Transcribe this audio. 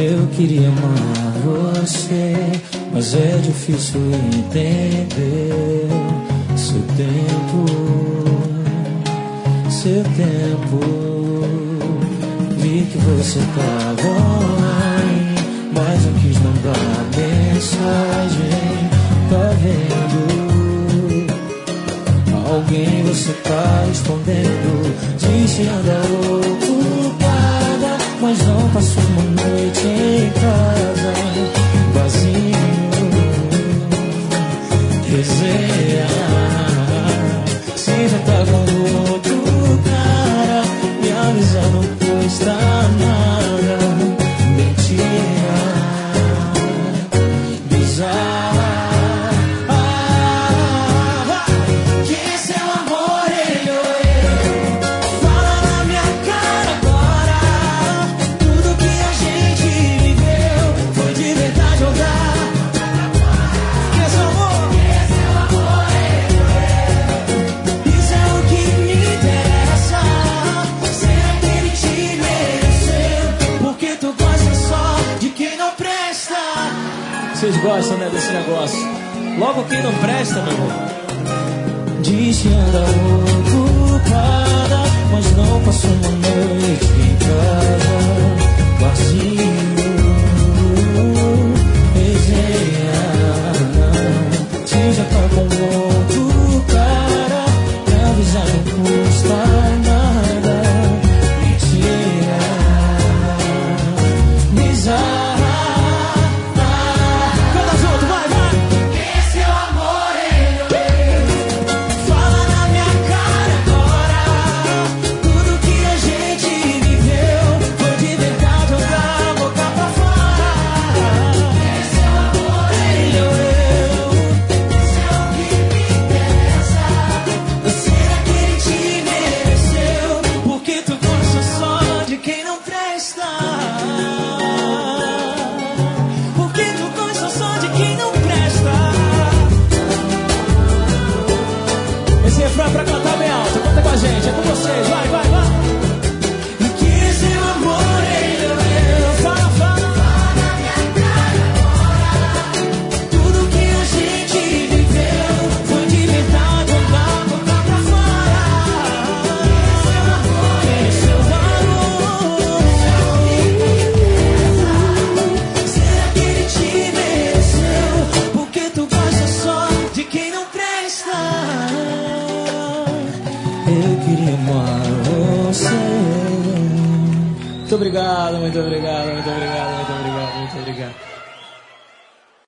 Eu queria amar você, mas é difícil entender seu tempo. Vi que você tava online, mas não quis mandar mensagem. Tá vendo? Alguém você tá respondendo. Diz que anda ocupada, mas não passou uma noite em casa. Vazio, resenha. Se já tá com outro cara, me avisa, não custa nada. Mentira bizarra. Que seu amor eu. Fala na minha cara agora. Tudo que a gente viveu foi de verdade ou dá? Que seu amor eu. Isso é o que me interessa. Será que ele te mereceu? Porque tu gosta só de quem não presta. Vocês gostam, né, desse negócio? Logo quem não presta, meu irmão. Diz que anda ocupada, mas não passou uma noite em casa. Vazio, resenha. Se já tá com outro cara, me avisar não custa nada. Mentira bizarra. Canta junto, vai, vai. Que seu amor eu. Fala na minha cara agora. Tudo que a gente viveu foi de verdade ou da boca pra fora. Que seu amor eu. Isso é o que me interessa. Será que ele te mereceu? Porque tu gosta só de quem não presta. Porque tu gosta só de quem não presta. Esse refrão é pra cantar bem alto. Canta com a gente, é com vocês. Vai, vai, vai. E que seu amor eu. Fala, fala. Fala na minha cara agora. Tudo que a gente viveu foi de verdade ou da boca pra fora. Seu amor é seu valor. Será que ele te mereceu? Porque tu gosta só de quem não presta. Eu queria amar você. Muito obrigado, muito obrigado, muito obrigado, muito obrigado.